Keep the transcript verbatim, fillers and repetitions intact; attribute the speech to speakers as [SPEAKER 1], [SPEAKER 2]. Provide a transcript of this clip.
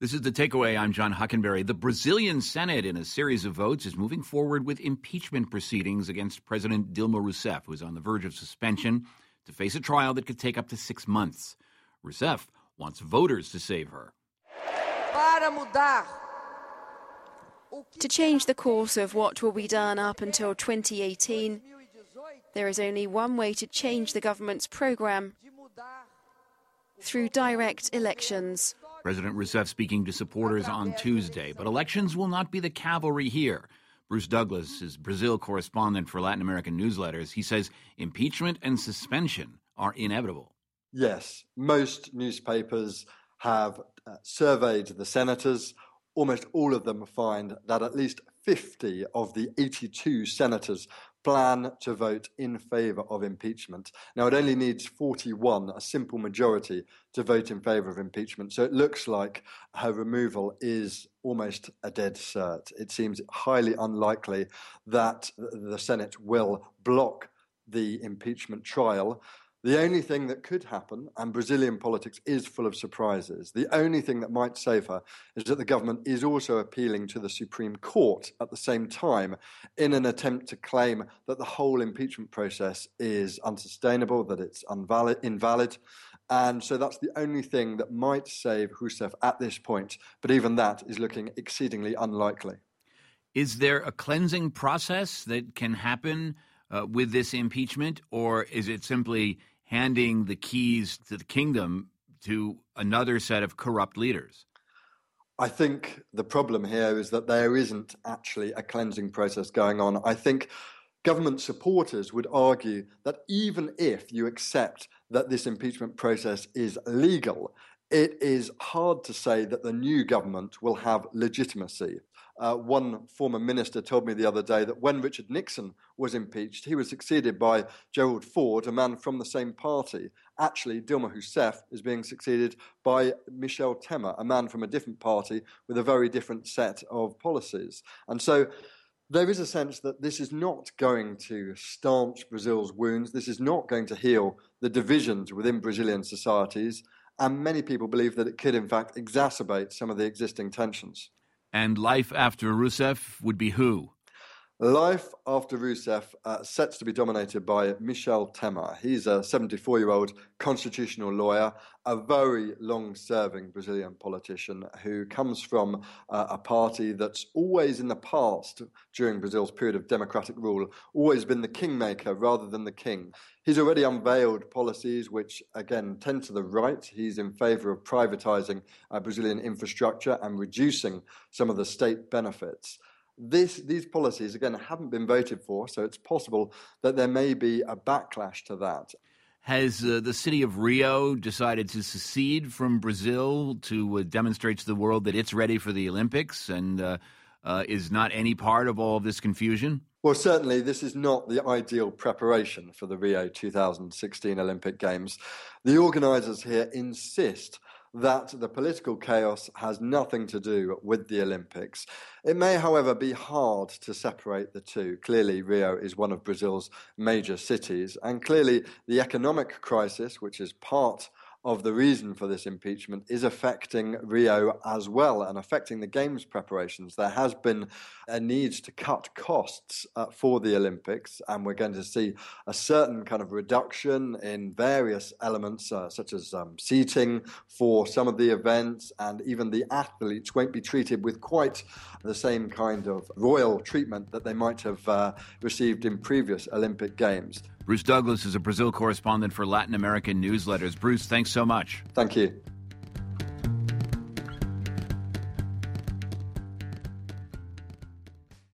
[SPEAKER 1] This is The Takeaway. I'm John Huckenberry. The Brazilian Senate, in a series of votes, is moving forward with impeachment proceedings against President Dilma Rousseff, who is on the verge of suspension, to face a trial that could take up to six months. Rousseff wants voters to save her.
[SPEAKER 2] Para mudar.
[SPEAKER 3] To change the course of what will be done up until twenty eighteen, there is only one way to change the government's program: through direct elections.
[SPEAKER 1] President Rousseff speaking to supporters on Tuesday, but elections will not be the cavalry here. Bruce Douglas is Brazil correspondent for Latin American newsletters. He says impeachment and suspension are inevitable.
[SPEAKER 4] Yes, most newspapers have uh, surveyed the senators. Almost all of them find that at least fifty of the eighty-two senators plan to vote in favour of impeachment. Now, it only needs forty-one, a simple majority, to vote in favour of impeachment. So it looks like her removal is almost a dead cert. It seems highly unlikely that the Senate will block the impeachment trial. The only thing that could happen, and Brazilian politics is full of surprises, the only thing that might save her is that the government is also appealing to the Supreme Court at the same time in an attempt to claim that the whole impeachment process is unsustainable, that it's invalid, invalid. And so that's the only thing that might save Rousseff at this point. But even that is looking exceedingly unlikely.
[SPEAKER 1] Is there a cleansing process that can happen uh, with this impeachment, or is it simply handing the keys to the kingdom to another set of corrupt leaders?
[SPEAKER 4] I think the problem here is that there isn't actually a cleansing process going on. I think government supporters would argue that even if you accept that this impeachment process is legal, it is hard to say that the new government will have legitimacy. Uh, one former minister told me the other day that when Richard Nixon was impeached, he was succeeded by Gerald Ford, a man from the same party. Actually, Dilma Rousseff is being succeeded by Michel Temer, a man from a different party with a very different set of policies. And so there is a sense that this is not going to stanch Brazil's wounds. This is not going to heal the divisions within Brazilian societies. And many people believe that it could, in fact, exacerbate some of the existing tensions.
[SPEAKER 1] And life after Rousseff would be who?
[SPEAKER 4] Life after Rousseff uh, sets to be dominated by Michel Temer. He's a seventy-four-year-old constitutional lawyer, a very long-serving Brazilian politician who comes from uh, a party that's always in the past, during Brazil's period of democratic rule, always been the kingmaker rather than the king. He's already unveiled policies which, again, tend to the right. He's in favour of privatising uh, Brazilian infrastructure and reducing some of the state benefits. This, these policies, again, haven't been voted for, so it's possible that there may be a backlash to that.
[SPEAKER 1] Has uh, the city of Rio decided to secede from Brazil to uh, demonstrate to the world that it's ready for the Olympics and uh, uh, is not any part of all of this confusion?
[SPEAKER 4] Well, certainly this is not the ideal preparation for the Rio two thousand sixteen Olympic Games. The organisers here insist that the political chaos has nothing to do with the Olympics. It may, however, be hard to separate the two. Clearly, Rio is one of Brazil's major cities, and clearly the economic crisis, which is part of the reason for this impeachment, is affecting Rio as well and affecting the Games preparations. There has been a need to cut costs uh, for the Olympics, and we're going to see a certain kind of reduction in various elements, uh, such as um, seating for some of the events, and even the athletes won't be treated with quite the same kind of royal treatment that they might have uh, received in previous Olympic Games.
[SPEAKER 1] Bruce Douglas is a Brazil correspondent for Latin American newsletters. Bruce, thanks so much.
[SPEAKER 4] Thank you.